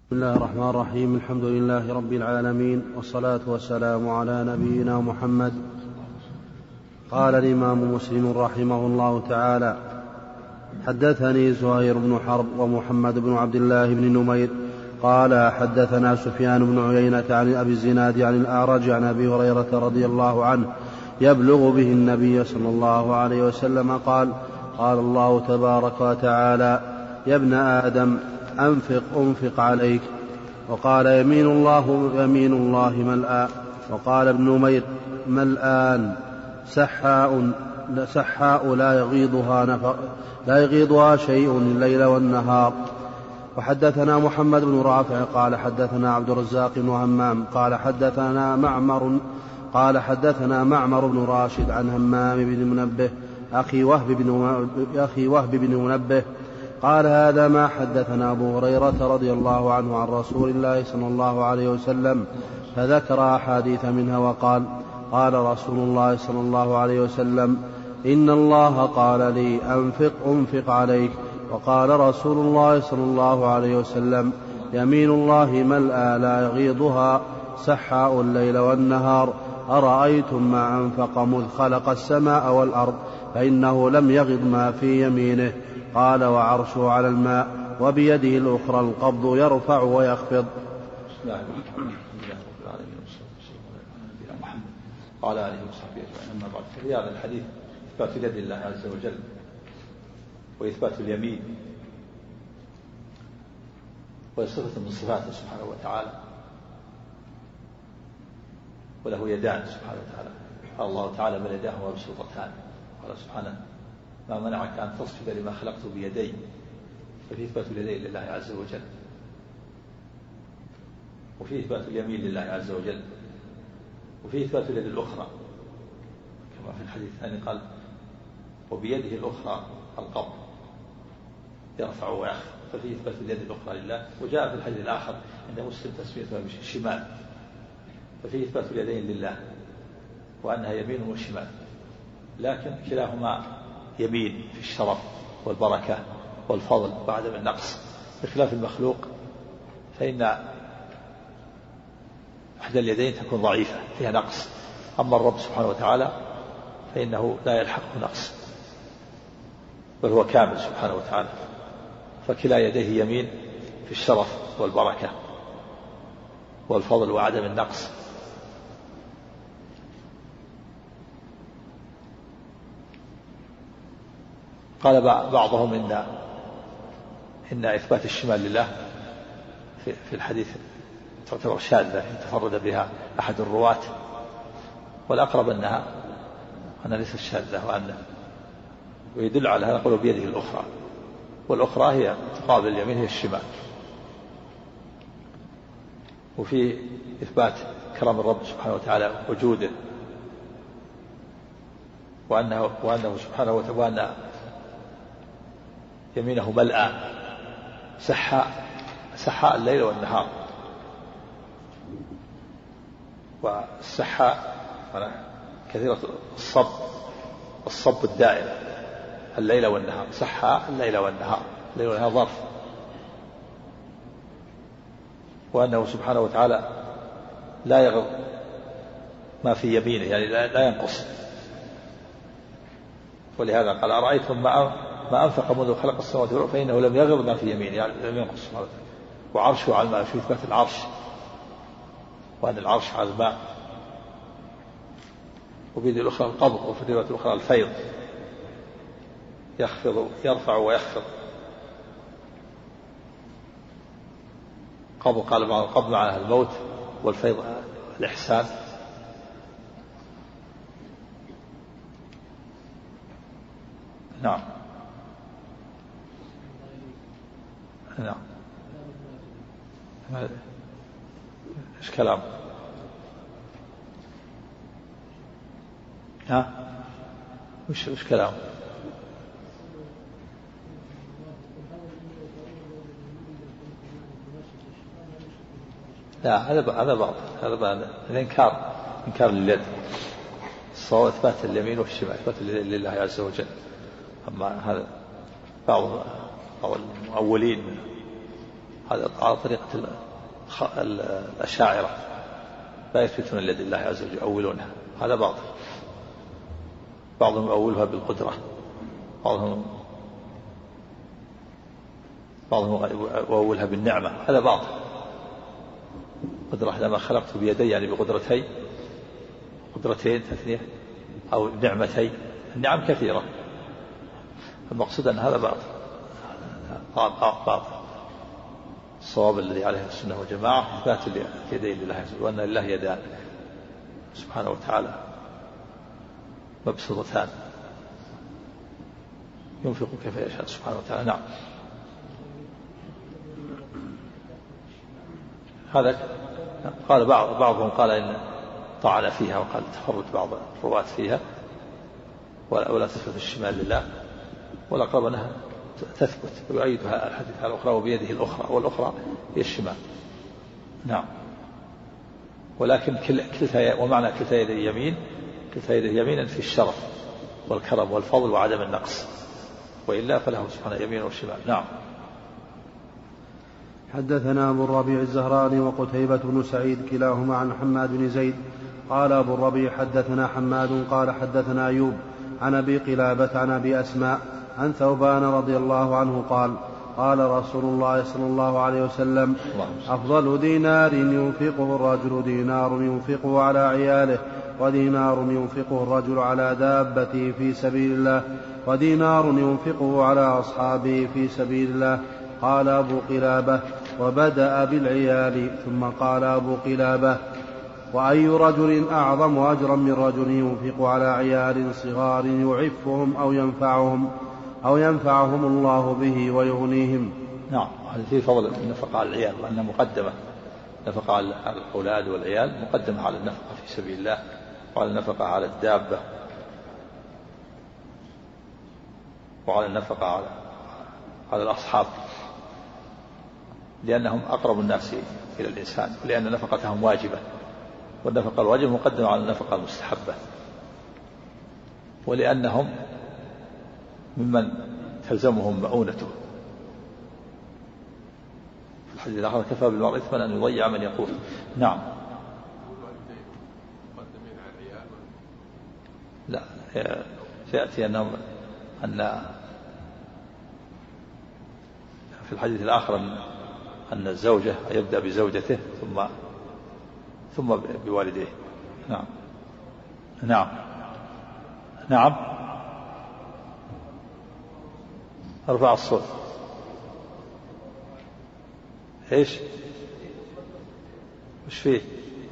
بسم الله الرحمن الرحيم. الحمد لله رب العالمين، والصلاة والسلام على نبينا محمد. قال الإمام مسلم رحمه الله تعالى: حدثني زهير بن حرب ومحمد بن عبد الله بن نمير قال حدثنا سفيان بن عيينة عن أبي الزناد عن الأعرج عن أبي هريرة رضي الله عنه يبلغ به النبي صلى الله عليه وسلم قال: قال الله تبارك وتعالى: يا ابن آدم أنفق عليك. وقال: يمين الله ملآن. وقال ابن نمير: ملآن سحاء لا يغيضها شيء الليل والنهار. وحدثنا محمد بن رافع قال حدثنا عبد الرزاق بن همام قال حدثنا معمر بن راشد عن همام بن منبه أخي وهب بن منبه قال: هذا ما حدثنا أبو هريرة رضي الله عنه عن رسول الله صلى الله عليه وسلم، فذكر أحاديث منها وقال: قال رسول الله صلى الله عليه وسلم: إن الله قال لي أنفق عليك. وقال رسول الله صلى الله عليه وسلم: يمين الله ملأى لا يغيضها سحاء الليل والنهار. أرأيتم ما أنفق مذ خلق السماء والأرض فإنه لم يغض ما في يمينه. قال: وعرشه على الماء وبيده الأخرى القبض يرفع ويخفض. قال عليه وصحبه أجمعين. أما بعد، في هذا الحديث إثبات يد الله عز وجل وإثبات اليمين، وصفة من صفاته سبحانه وتعالى، وله يدان سبحانه وتعالى. قال الله تعالى: بل يداه مبسوطتان. قال سبحانه: ما منعك أن تصفد لما خلقت بيدي. ففي إثبات اليدين لله عز وجل، وفي إثبات اليمين لله عز وجل، وفي إثبات اليد الأخرى كما في الحديث الثاني قال: وبيده الأخرى القبض يرفع ويخفض. ففي إثبات اليد الأخرى لله. وجاء في الحديث الآخر عند مسلم تسميتها بالشمال. ففي إثبات اليدين لله وأنها يمين وشمال، لكن كلاهما يمين في الشرف والبركة والفضل وعدم النقص، بخلاف المخلوق فإن إحدى اليدين تكون ضعيفة فيها نقص، أما الرب سبحانه وتعالى فإنه لا يلحقه نقص، بل هو كامل سبحانه وتعالى. فكلا يديه يمين في الشرف والبركة والفضل وعدم النقص. قال بعضهم إن إثبات الشمال لله في الحديث تعتبر شاذة تفرد بها أحد الرواة، والأقرب أنها ليست شاذة، ويدل على هذا قوله بيده الأخرى، والأخرى هي تقابل اليمين هي الشمال. وفي إثبات كرم الرب سبحانه وتعالى وجوده، وأنه سبحانه وتعالى يمينه ملأى سحاء الليل والنهار. والسحاء كثيرة الصب الدائم الليل والنهار، سحاء الليل والنهار، الليل والنهار ظرف. وأنه سبحانه وتعالى لا يغض ما في يمينه، يعني لا ينقص. ولهذا قال: أرأيتم ما أنفق منذ خلق السماوات والأرض فإنه لم يغض ما في يمينه، يعني لم ينقص. وعرشه على الماء، في إثبات العرش، وأن العرش على الماء. وبيد الأخرى القبض، وفي الرواية الأخرى الفيض، يرفع ويخفض. قال بعض القبض معناها الموت، والفيض الإحسان. نعم. ايش كلام؟ وش كلام؟ لا، هذا بعض الإنكار لليد. الصواب إثبات اليمين والشمال، إثبات لله عز وجل. أما هذا بعض المؤولين هذا على طريقة الأشاعرة، لا يثبتون اليد الله عز وجل، يؤولونها، هذا بعضهم يؤولها بالقدرة، بعضهم يؤولها بالنعمة، هذا بعض قدرة. لما خلقت بيدي يعني بقدرتين، قدرتين تثنية، أو نعمتين، النعم كثيرة، المقصود أن هذا بعض الصواب الذي عليه السنة والجماعة إثبات اليدين لله عز وجل، وأن لله يدان سبحانه وتعالى مبسوطتان ينفق كيف يشاء سبحانه وتعالى. نعم. هذا قال بعضهم قال إن طعن فيها، وقال تفرد بعض الرواة فيها، ولا تثبت الشمال لله، والأقرب أنها تثبت، ويؤيدها الحديث الأخرى وبيده الأخرى، والأخرى هي الشمال. نعم. ولكن ومعنى كلتا يدي يمين، كلتا يدي يمينا في الشرف والكرم والفضل وعدم النقص، وإلا فله سبحانه يمين وشمال. نعم. حدثنا أبو الربيع الزهراني وقتيبة بن سعيد كلاهما عن حماد بن زيد قال أبو الربيع حدثنا حماد قال حدثنا أيوب عن أبي قلابة عن أبي أسماء عن ثوبان رضي الله عنه قال قال رسول الله صلى الله عليه وسلم أفضل دينار ينفقه الرجل دينار ينفقه على عياله، ودينار ينفقه الرجل على دابته في سبيل الله، ودينار ينفقه على أصحابه في سبيل الله. قال أبو قلابة وبدأ بالعيال، ثم قال أبو قلابة وأي رجل أعظم أجرا من رجل ينفق على عيال صغار يعفهم أو ينفعهم الله به ويغنيهم. نعم. هذا فيه فضل النفقة على العيال، وأنها مقدمة، نفقة على الأولاد والعيال مقدمة على النفقة في سبيل الله، وعلى النفقة على الدابة، وعلى النفقة على الأصحاب، لأنهم أقرب الناس إلى الإنسان، ولأن نفقتهم واجبة، والنفقة الواجبة مقدمة على النفقة المستحبة، ولأنهم ممن تلزمهم مؤونته. في الحديث الآخر كفى بالمرء إثما أن يضيع من يقول. نعم. لا، سيأتي أن في الحديث الآخر أن الزوجة يبدأ بزوجته ثم بوالديه. نعم. نعم. نعم. ارفع الصوت. ايش وش فيه؟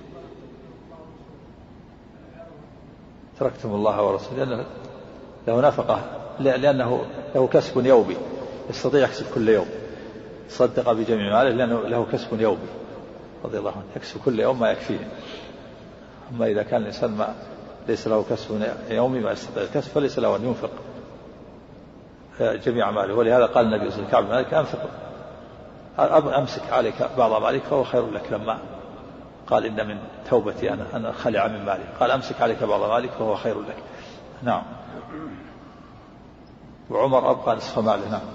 تركتم الله ورسوله، لأنه له نفقة، لأنه له كسب يومي، يستطيع يكسب كل يوم، صدق بجميع ماله لأنه له كسب يومي رضي الله عنه، يكسب كل يوم ما يكفيه. أما إذا كان الإنسان ما ليس له كسب يومي ما يستطيع الكسب، فليس له أن ينفق جميع ماله. ولهذا قال النبي صلى الله عليه وسلم مالك أمسك عليك بعض مالك فهو خير لك، لما قال إن من توبتي أنا خلع من مالي، قال أمسك عليك بعض مالك فهو خير لك. نعم. وعمر أبقى نصف ماله. نعم.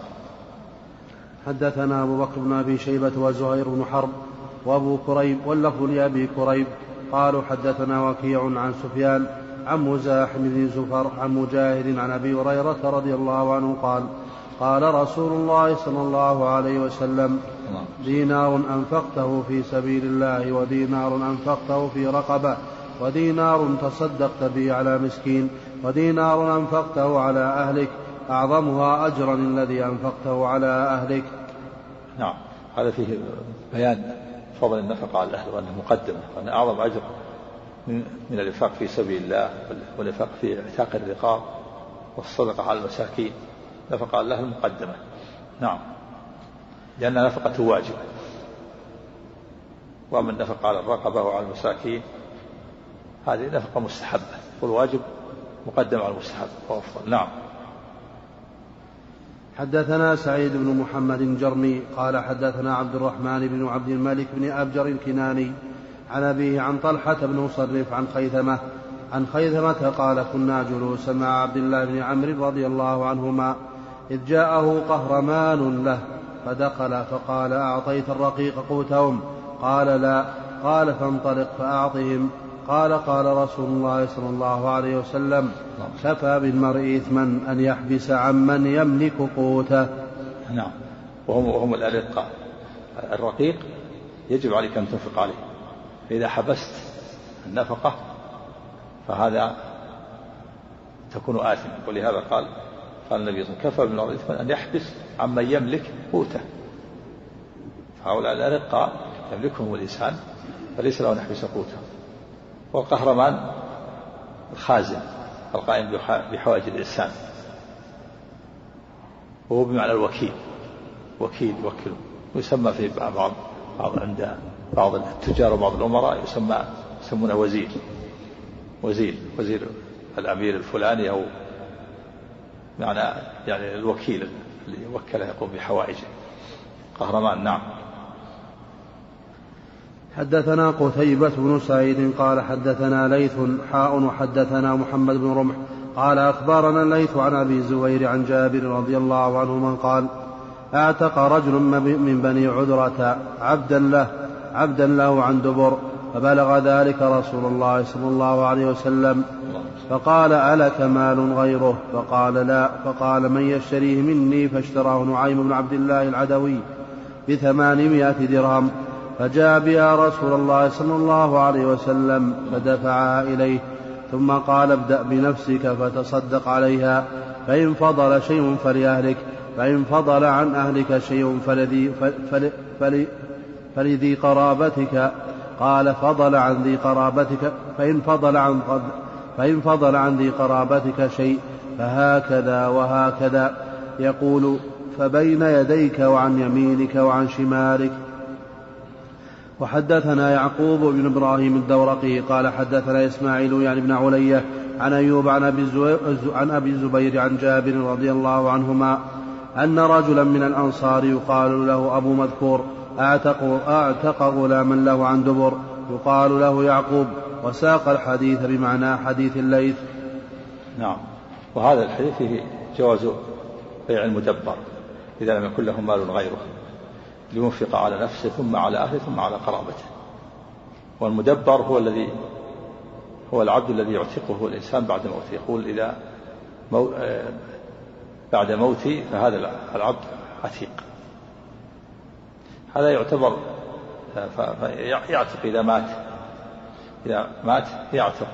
حدثنا أبو بكر بن أبي شيبة وزهير بن حرب وأبو كريب واللفظ لأبي كريب قالوا حدثنا وكيع عن سفيان عن مزاحم بن زفر عن مجاهد عن أبي هريرة رضي الله عنه قال قال رسول الله صلى الله عليه وسلم دينار أنفقته في سبيل الله، ودينار أنفقته في رقبة، ودينار تصدقت به على مسكين، ودينار أنفقته على أهلك، أعظمها أجرا الذي أنفقته على أهلك. نعم. هذا فيه بيان فضل النفقة على الأهل، وأنه مقدمة، وأن أعظم أجر من الإنفاق في سبيل الله، والإنفاق في اعتاق الرقاب، والصدقة على المساكين. نفقة على الأهل مقدمة. نعم. لأن نفقة واجب، وأما النفقة على الرقبة وعلى المساكين هذه نفقة مستحبة، والواجب مقدم على المستحب وأفضل. نعم. حدثنا سعيد بن محمد الجرمي قال حدثنا عبد الرحمن بن عبد الملك بن أبجر الكناني عن أبيه عن طلحة بن مصرف عن خيثمة قال كنا جلوسا مع عبد الله بن عمرو رضي الله عنهما إذ جاءه قهرمان له فدخل فقال: أعطيت الرقيق قوتهم؟ قال: لا. قال: فانطلق فأعطهم. قال: قال رسول الله صلى الله عليه وسلم: كفى بالمرء إثما أن يحبس عمن يملك قوته. نعم. وهم الأرقاء. الرقيق يجب عليك أن تنفق عليه، فإذا حبست النفقة فهذا تكون آثما. ولهذا قال النبي صلى الله عليه وسلم: كفى بالمرء إثما أن يحبس عمن يملك قوته. فهؤلاء الأرقاء يملكهم الإنسان فليس له أن يحبس قوته. والقهرمان الخازن القائم بحوائج الإنسان، وهو بمعنى الوكيل، وكيل يوكله. ويسمى في عند بعض التجار وبعض الأمراء يسمونه وزير الأمير الفلاني، أو يعني الوكيل اللي وكله يقوم بحوائجه. قهرمان. نعم. حدثنا قتيبة بن سعيد قال حدثنا ليث وحدثنا محمد بن رمح قال أخبرنا الليث عن أبي الزبير عن جابر رضي الله عنه من قال: اعتق رجل من بني عذرة عبدا له عن دبر، فبلغ ذلك رسول الله صلى الله عليه وسلم فقال: ألك مال غيره؟ فقال: لا. فقال: من يشتريه مني؟ فاشتراه نعيم بن عبد الله العدوي ب800 درهم، فجاء بها رسول الله صلى الله عليه وسلم فدفعها إليه، ثم قال: ابدأ بنفسك فتصدق عليها، فإن فضل شيء فلأهلك، فإن فضل عن أهلك شيء فلذي قرابتك. قال: فضل عن ذي قرابتك، فإن فضل عن ذي قرابتك شيء فهكذا وهكذا، يقول: فبين يديك وعن يمينك وعن شمالك. وحدثنا يعقوب بن إبراهيم الدورقي قال حدثنا إسماعيل يعني بن علية عن أيوب عن أبي الزبير عن جابر رضي الله عنهما أن رجلا من الأنصار يقال له أبو مذكور أعتق غلاما له عن دبر يقال له يعقوب، وساق الحديث بمعنى حديث الليث. نعم. وهذا الحديث فيه جواز بيع المدبر إذا لم يكن له مال غيره، لينفق على نفسه ثم على أهله ثم على قرابته. والمدبر هو العبد الذي يعتقه الإنسان بعد موته. يقول: إذا بعد موتي فهذا العبد عتيق. هذا يعتبر يعتق إذا مات يعتق.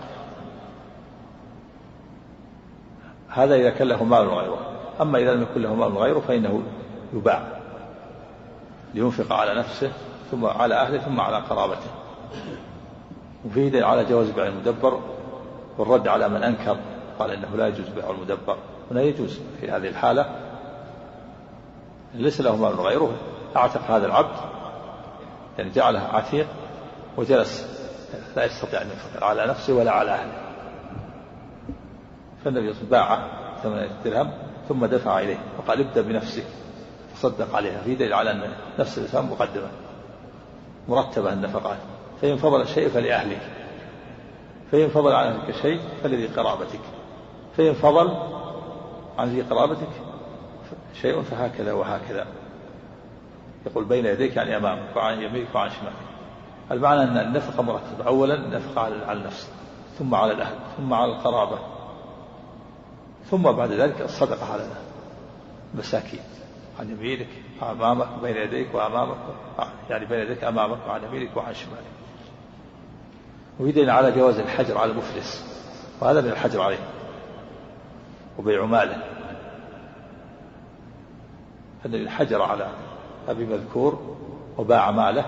هذا إذا كان له مال غيره. أما إذا لم يكن له مال غيره فإنه يباع لينفق على نفسه ثم على أهله ثم على قرابته. وفيه دليل على جواز بيع المدبر والرد على من أنكر قال إنه لا يجوز بيع المدبر. هنا يجوز في هذه الحالة، ليس له مال غيره، أعتق هذا العبد يعني جعله عتيق وجلس لا يستطيع أن ينفق على نفسه ولا على أهله، فالنبي باعه 8 درهم ثم دفع إليه وقال: ابدأ بنفسك تصدق عليها. في دليل على أن نفس الإنسان مقدمة مرتبة النفقات. فإن فضل الشيء فلأهلك، فإن فضل عن أهلك شيء فلذي قرابتك، فإن فضل عن ذي قرابتك شيء فهكذا وهكذا. يقول: بين يديك يعني أمامك وعن يمينك وعن شمالك. المعنى أن النفقة مرتبة، أولا النفقة على النفس ثم على الأهل ثم على القرابة ثم بعد ذلك الصدقة على المساكين عن يمينك أمامك بين يديك وأمامك، يعني بين يديك أمامك وعن يمينك وعن شمالك. ويدل على جواز الحجر على المفلس، وهذا من الحجر عليه وبيع ماله. الذي الحجر على أبي مذكور وباع ماله،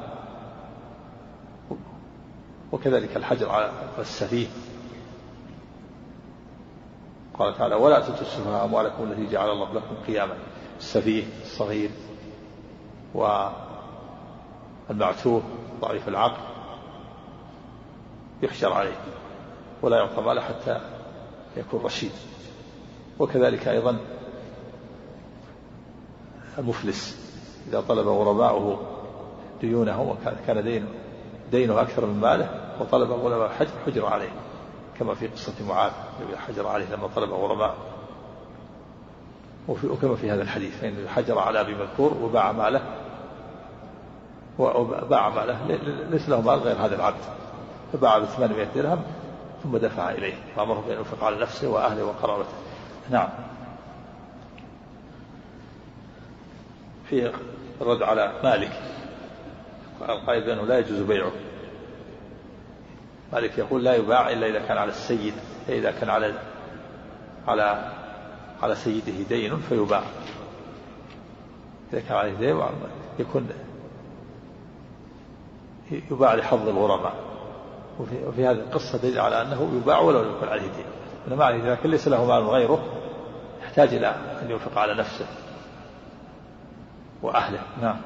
وكذلك الحجر على السفيه. قال تعالى: ولا تؤتوا السفهاء أموالكم التي جعل الله لكم قياما. السفيه الصغير والمعتوه ضعيف العقل يحجر عليه ولا يعطى ماله حتى يكون رشيد. وكذلك أيضا المفلس إذا طلب غرباؤه ديونه وكان دينه أكثر من ماله وطلب غرباء حجر عليه، كما في قصة معاذ الذي حجر عليه لما طلب غرباء. وكما في هذا الحديث فإنه حجر على أبي مذكور وباع ماله ليس له مال غير هذا العبد، فباع ب800 درهم ثم دفع إليه فأمره بأن ينفق على نفسه وأهله وقرابته. نعم. في الرد على مالك القائل بأنه لا يجوز بيعه. مالك يقول لا يباع إلا إذا كان على السيد، إذا كان على سيده دين فيباع. إذا كان عليه دين يكون يباع لحظ الغرماء. وفي هذه القصة دليل على أنه يباع ولو لم يكن عليه دين، إنما عليه لكن ليس له مال غيره يحتاج إلى أن ينفق على نفسه وأهله. نعم.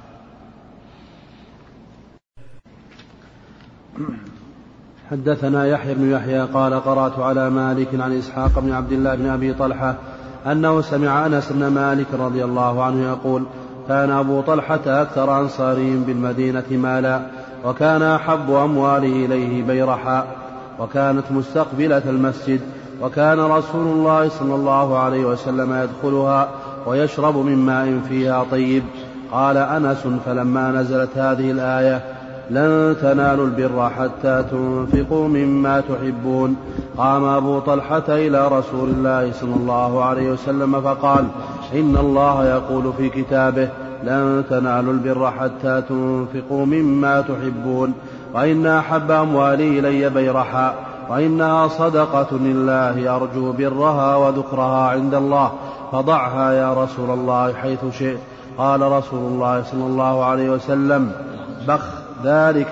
حدثنا يحيى بن يحيى قال قرأت على مالك عن إسحاق بن عبد الله بن أبي طلحة أنه سمع أنس بن مالك رضي الله عنه يقول كان أبو طلحة أكثر أنصارهم بالمدينة مالا، وكان أحب أمواله إليه بيرحاء، وكانت مستقبلة المسجد، وكان رسول الله صلى الله عليه وسلم يدخلها ويشرب من ماء فيها طيب. قال أنس فلما نزلت هذه الآية لن تنالوا البر حتى تنفقوا مما تحبون قام أبو طلحة إلى رسول الله صلى الله عليه وسلم فقال إن الله يقول في كتابه لن تنالوا البر حتى تنفقوا مما تحبون، وإن أحب أموالي إلي بيرحاء، وإنها صدقة لله أرجو برها وذكرها عند الله، فضعها يا رسول الله حيث شئت. قال رسول الله صلى الله عليه وسلم بخ ذلك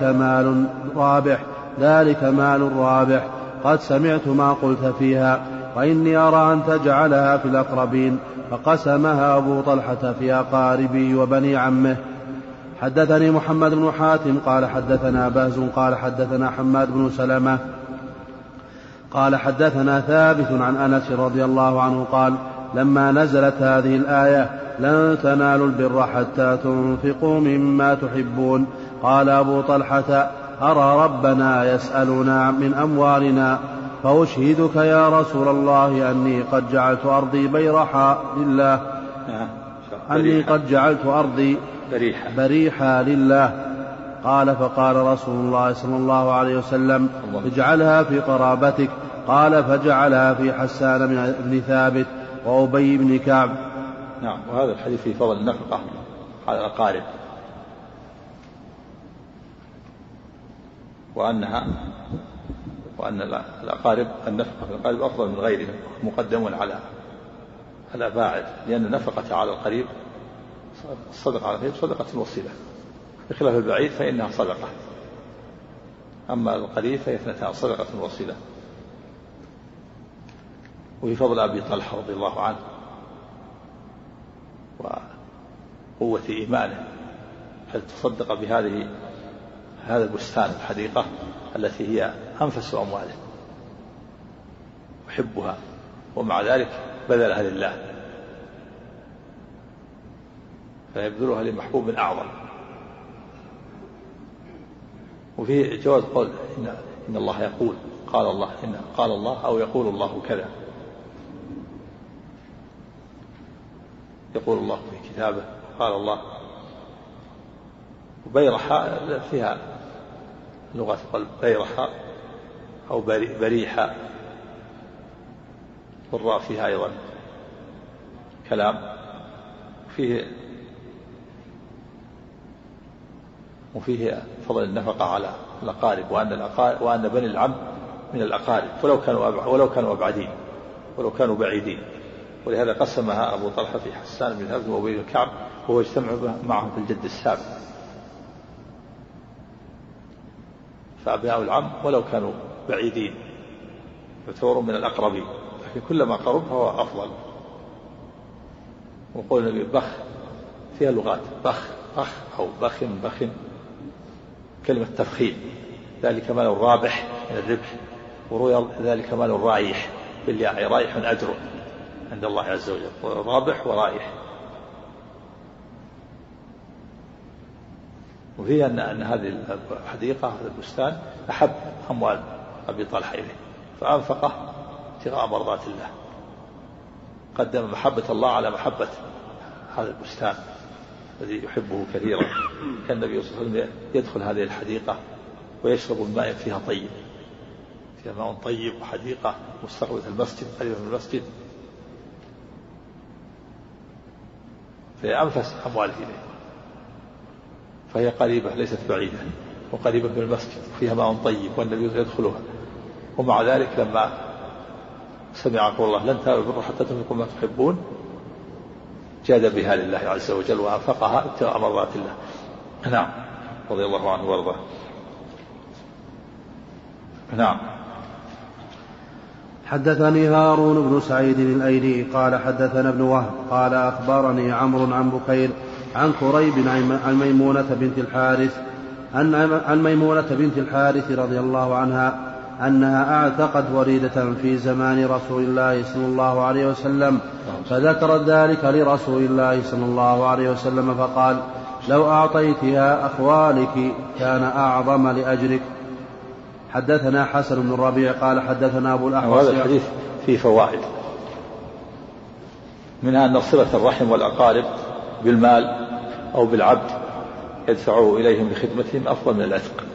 مال رابح قد سمعت ما قلت فيها، وإني أرى أن تجعلها في الأقربين. فقسمها أبو طلحة في أقاربه وبني عمه. حدثني محمد بن حاتم قال حدثنا بهز قال حدثنا حماد بن سلمة قال حدثنا ثابت عن أنس رضي الله عنه قال لما نزلت هذه الآية لن تنالوا البر حتى تنفقوا مما تحبون قال أبو طلحة أرى ربنا يسألنا من أموالنا فأشهدك يا رسول الله أني قد جعلت أرضي بريحة لله. قال فقال رسول الله صلى الله عليه وسلم اجعلها في قرابتك. قال فجعلها في حسان بن ثابت وأبي بن كعب. نعم. وهذا الحديث في فضل النفقة على الأقارب، وأن الأقارب النفقة في الأقارب أفضل من غيرهم مقدم على الأباعد، لأن النفقة على القريب الصدقة على القريب صدقة وصيلة، بخلاف البعيد فإنها صدقة، أما القريب فهي اثنتان صدقة وصيلة. وفي فضل أبي طلحة رضي الله عنه وقوة إيمانه هل تصدق هذا البستان الحديقة التي هي أنفس أمواله يحبها، ومع ذلك بذلها لله، فيبذلها لمحبوب أعظم. وفي جواز قول إن الله يقول قال الله، إن قال الله أو يقول الله كذا، يقول الله في كتابه قال الله. وبيرحاء فيها لغة قلب بيرحاء أو بريحة، والراء فيها أيضا كلام وفيه فضل النفقة على الأقارب، وأن بني العم من الأقارب ولو كانوا أبعدين ولو كانوا بعيدين. ولهذا قسمها أبو طلحة في حسان بن ثابت وأبي بن كعب، وهو يجتمع معهم في الجد السابق. فأبناء العم ولو كانوا بعيدين يعتبروا من الأقربين، لكن كلما قرب فهو أفضل. وقول النبي بخ فيها لغات، بخ أو بخ كلمة تفخيم، ذلك مال الرابح من الربح، وروي ذلك مال الرايح بالياء، رايح أجر عند الله عز وجل، رابح ورايح. وفيه أن هذه الحديقة هذا البستان أحب أموال أبي طلحة إليه، فأنفقه ابتغاء مرضات الله. قدم محبة الله على محبة هذا البستان الذي يحبه كثيرا. كان النبي صلى الله عليه وسلم يدخل هذه الحديقة ويشرب الماء فيها طيب، فيها ماء طيب وحديقة مستقبلة المسجد قريبة من المسجد، فهي أنفس أمواله إليه، فهي قريبة ليست بعيدة وقريبة من المسجد وفيها ماء طيب والنبي يدخلها. ومع ذلك لما سمع قول الله لن تنالوا البر حتى تنفقوا ما تحبون جاد بها لله عز وجل وأنفقها ابتغاء مرضات الله. نعم رضي الله عنه وارضاه. نعم. حدثني هارون بن سعيد الأيلي قال حدثنا ابن وهب قال أخبرني عمرو عن بكير عن كريب عن ميمونة بنت الحارث رضي الله عنها أنها أعتقت وليدة في زمان رسول الله صلى الله عليه وسلم، فذكرت ذلك لرسول الله صلى الله عليه وسلم فقال لو أعطيتها أخوالك كان أعظم لأجرك. حدثنا حسن بن الربيع قال حدثنا أبو الأحوص. هذا الحديث فيه فوائد، منها أن صلة الرحم والأقارب بالمال أو بالعبد يدفعه إليهم لخدمتهم أفضل من العتق،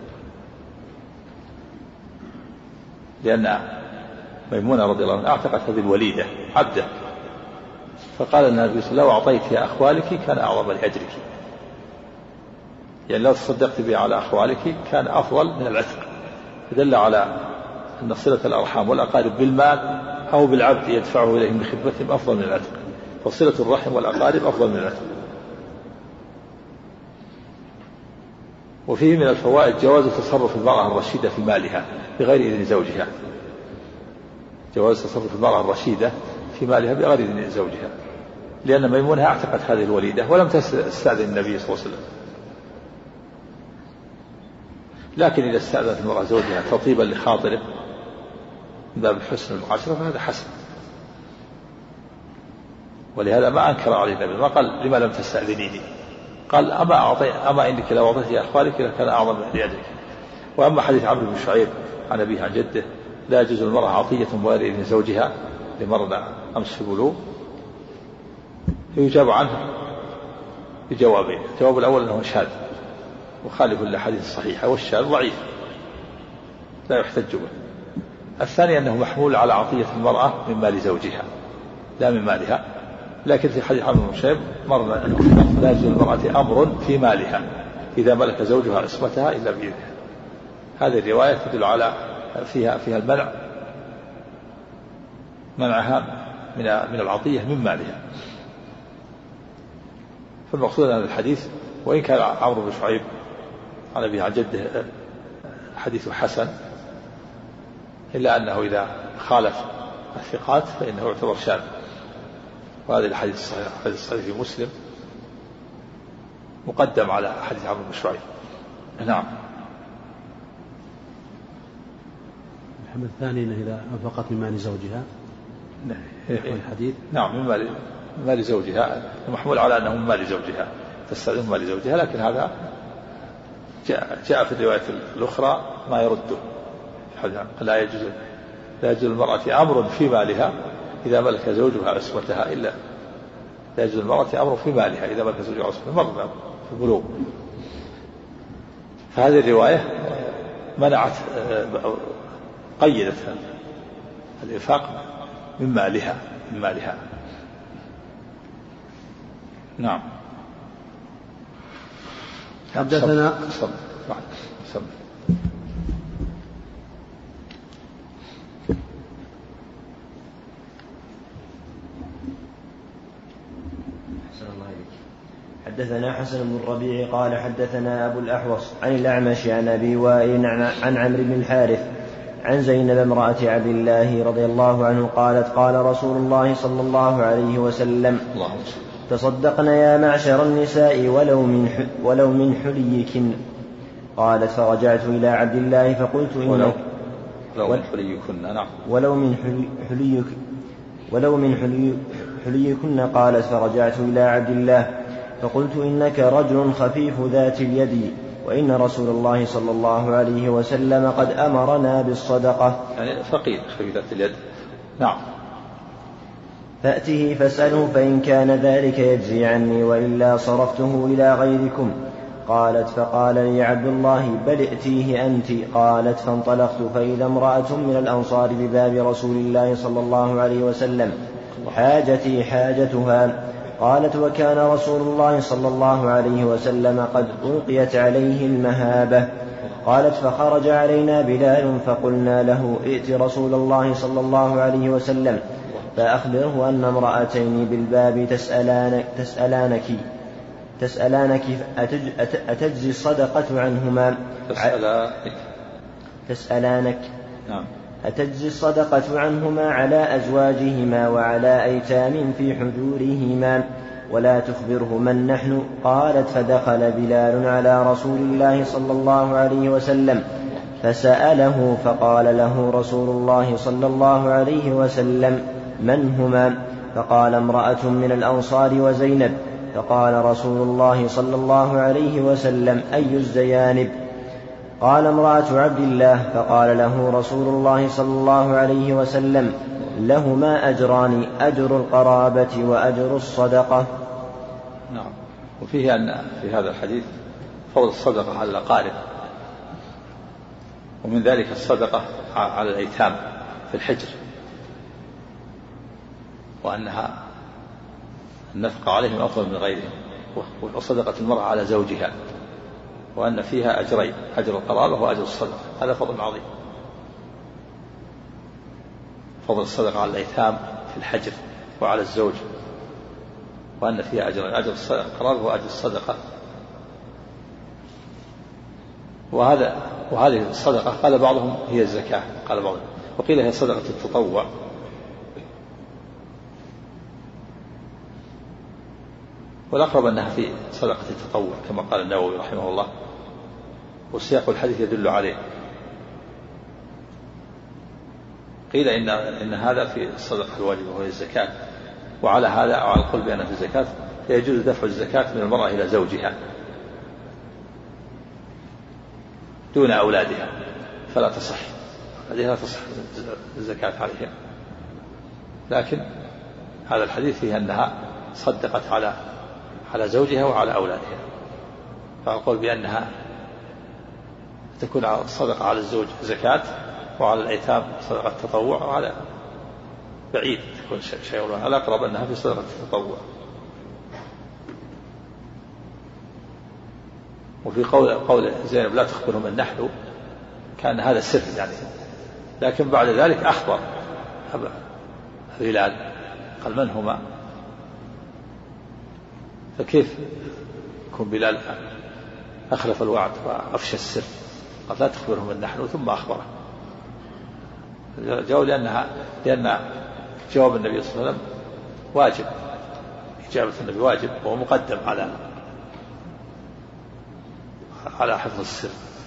لأن ميمونة رضي الله عنها أعتقت هذه الوليدة عبده، فقال النبي صلى الله عليه وسلم لو أعطيتها أخوالك كان أعظم لأجرك، يعني لو تصدقت بها على أخوالك كان أفضل من العتق، فدل على أن صلة الأرحام والأقارب بالمال أو بالعبد يدفعه إليهم لخدمتهم أفضل من العتق، فصلة الرحم والأقارب أفضل من العتق. وفيه من الفوائد جواز تصرف المرأة الرشيدة في مالها بغير إذن زوجها، جواز تصرف المرأة الرشيدة في مالها بغير إذن زوجها، لأن ميمونة اعتقت هذه الوليدة ولم تستأذن النبي صلى الله عليه وسلم، لكن إذا استأذنت المرأة زوجها تطيبا لخاطره من باب الحسن والمعاشرة فهذا حسن، ولهذا ما أنكر عليه النبي، ما قال لما لم تستأذنيني، قال أما إنك لو أعطيت أخوالك لكان أعظم لأجرك. وأما حديث عمرو بن شعيب عن أبيه عن جده لا يجوز المرأة عطية بغير إذن زوجها لمرنا أمس في بلوغ، يجاب عنه بجوابين، الجواب الأول أنه شاذ مخالف للأحاديث الصحيحة، والشاذ ضعيف لا يحتج به. الثاني أنه محمول على عطية المرأة من مال زوجها لا من مالها، لكن في حديث عمرو بن شعيب مرنا أنه لا يجوز المرأة أمر في مالها إذا ملك زوجها عصمتها إلا بإذنها. هذه الرواية تدل على فيها المنع، منعها من العطية من مالها. فالمقصود أن الحديث وإن كان عمرو بن شعيب عن أبيه عن جده حديث حسن، إلا أنه إذا خالف الثقات فإنه يعتبر شاذ، وهذا الحديث الصحيح في مسلم مقدم على حديث عمرو بن شعيب. نعم. الحمد الثاني أنه إذا أنفقت من مال زوجها الحديث نعم من مال زوجها، محمول على أنه من مال زوجها، تستأذن مال زوجها، لكن هذا جاء في الرواية الأخرى ما يرده، لا يجوز المرأة أمر في مالها إذا ملك زوجها عصمتها إلا لا يجوز المرأة أمر في مالها إذا ملك زوجها عصمتها، مرة في البلوغ. فهذه الرواية منعت قيدت الإنفاق من مالها. نعم. حدثنا حدثنا حسن بن الربيع قال حدثنا أبو الأحوص عن الأعمش عن أبي وائل عن عمرو بن الحارث عن زينب امرأة عبد الله رضي الله عنه قالت قال رسول الله صلى الله عليه وسلم تصدقن يا معشر النساء ولو من حليكن. قالت فرجعت إلى عبد الله فقلت إنك ولو من حليكن. قالت فرجعت إلى عبد الله فقلت إنك رجل خفيف ذات اليد، وإن رسول الله صلى الله عليه وسلم قد أمرنا بالصدقة. يعني فقير خفيف ذات اليد. نعم. فأته فاسأله فإن كان ذلك يجزي عني وإلا صرفته إلى غيركم. قالت فقال لي عبد الله بل ائتيه أنت. قالت فانطلقت فإذا امرأة من الأنصار بباب رسول الله صلى الله عليه وسلم حاجتي حاجتها. قالت وكان رسول الله صلى الله عليه وسلم قد ألقيت عليه المهابة. قالت فخرج علينا بلال فقلنا له ائت رسول الله صلى الله عليه وسلم فأخبره أن امرأتين بالباب تسألانك أتجزي الصدقة عنهما تسألانك نعم. أتجزي الصدقة عنهما على أزواجهما وعلى أيتام في حجورهما ولا تخبره من نحن. قالت فدخل بلال على رسول الله صلى الله عليه وسلم فسأله فقال له رسول الله صلى الله عليه وسلم من هما؟ فقال امرأة من الأنصار وزينب. فقال رسول الله صلى الله عليه وسلم أي الزيانب؟ قال امرأة عبد الله. فقال له رسول الله صلى الله عليه وسلم لهما أجران أجر القرابة وأجر الصدقة. نعم. وفيه أن في هذا الحديث فضل الصدقة على الأقارب، ومن ذلك الصدقة على الأيتام في الحجر، وأنها النفقة عليهم أفضل من غيرهم، وصدقة المرأة على زوجها، وأن فيها أجرين أجر القرابة وأجر الصدقة. هذا فضل عظيم، فضل الصدقة على الأيتام في الحجر وعلى الزوج، وأن فيها أجرين أجر القرابة وأجر الصدقة. وهذه الصدقة قال بعضهم هي الزكاة، قال بعضهم، وقيل هي صدقة التطوع. والأقرب أنها في صدقة التطوع كما قال النووي رحمه الله، وسياق الحديث يدل عليه. قيل إن هذا في الصدقة الواجبة وهي الزكاة، وعلى هذا وعلى القول بأن في الزكاة فيجوز دفع الزكاة من المرأة إلى زوجها دون أولادها، فلا تصح لا تصح الزكاة عليهم. لكن هذا الحديث فيه أنها صدقت على زوجها وعلى أولادها، فأقول بأنها تكون الصدقة على الزوج زكاة، وعلى الأيتام صدقة تطوع، وعلى بعيد تكون شيء على أقرب أنها في صدقة التطوع. وفي قول زينب لا تخبرهم من نحن، كان هذا سر يعني، لكن بعد ذلك أخبر بلال قال من هما؟ فكيف يكون بلال أخلف الوعد وأفشى السر؟ قال لا تخبرهم من نحن ثم أخبره. جاءوا لأن جواب النبي صلى الله عليه وسلم واجب، إجابة النبي واجب، وهو مقدم على حفظ السر.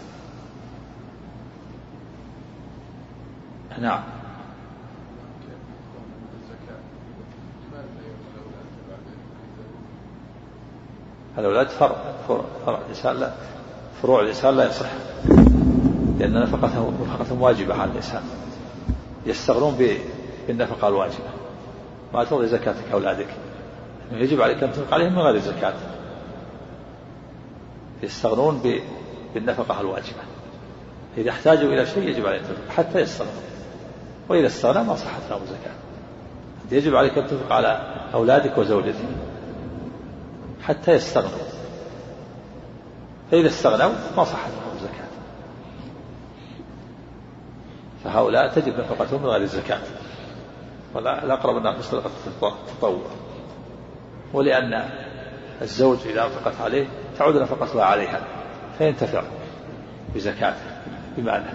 نعم. الأولاد فرع الإنسان، فروع الإنسان لا يصح، لأن نفقتهم واجبة على الإنسان، يستغنون بالنفقة الواجبة. ما ترضي زكاتك أولادك، يجب عليك أن تنفق عليهم من غير زكاة، يستغنون بالنفقة الواجبة. إذا احتاجوا إلى شيء يجب عليك أن تنفق حتى يستغنوا، وإذا استغنى ما صحت لهم زكاة. يجب عليك أن تنفق على أولادك وزوجتك حتى يستغنوا، فإذا استغنوا ما صحت لهم زكاة. فهؤلاء تجب نفقتهم من غير الزكاة، والأقرب أنها في صدقة التطوع. ولأن الزوج إذا أنفقت عليه تعود نفقتها عليها فينتفع بزكاته بمعنى.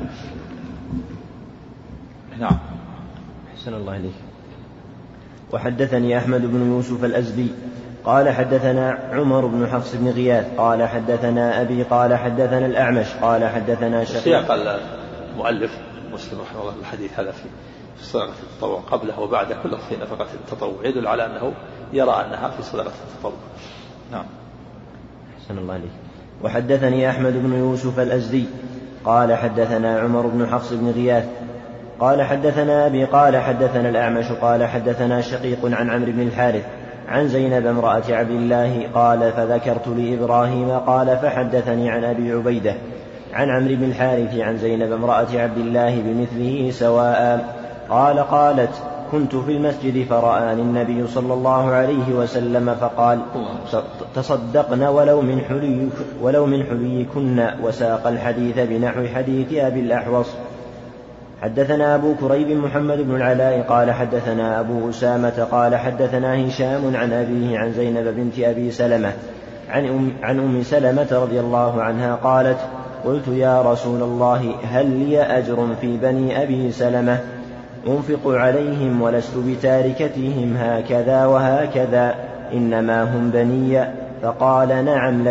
نعم. أحسن الله إليك. وحدثني أحمد بن يوسف الأزدي قال حدثنا عمر بن حفص بن غياث قال حدثنا أبي قال حدثنا الأعمش قال حدثنا شقيق. سياق المؤلف مسلم رحمه الله الحديث هذا في صدقة التطوع قبله وبعده كله في نفقة التطوع، يدل على أنه يرى أنها في صدقة التطوع. نعم. أحسن الله عليك. وحدثني أحمد بن يوسف الأزدي قال حدثنا عمر بن حفص بن غياث قال حدثنا أبي قال حدثنا الأعمش قال حدثنا شقيق عن عمرو بن الحارث عن زينب امرأة عبد الله قال فذكرت لإبراهيم قال فحدثني عن أبي عبيدة عن عمرو بن الحارث عن زينب امرأة عبد الله بمثله سواء قالت كنت في المسجد فرآني النبي صلى الله عليه وسلم فقال تصدقن ولو من حليكن وساق الحديث بنحو حديث أبي الأحوص. حدثنا أبو كريب محمد بن العلاء قال حدثنا أبو أسامة قال حدثنا هشام عن أبيه عن زينب بنت أبي سلمة عن أم سلمة رضي الله عنها قالت قلت يا رسول الله هل لي أجر في بني أبي سلمة أنفق عليهم ولست بتاركتهم هكذا وهكذا إنما هم بني. فقال نعم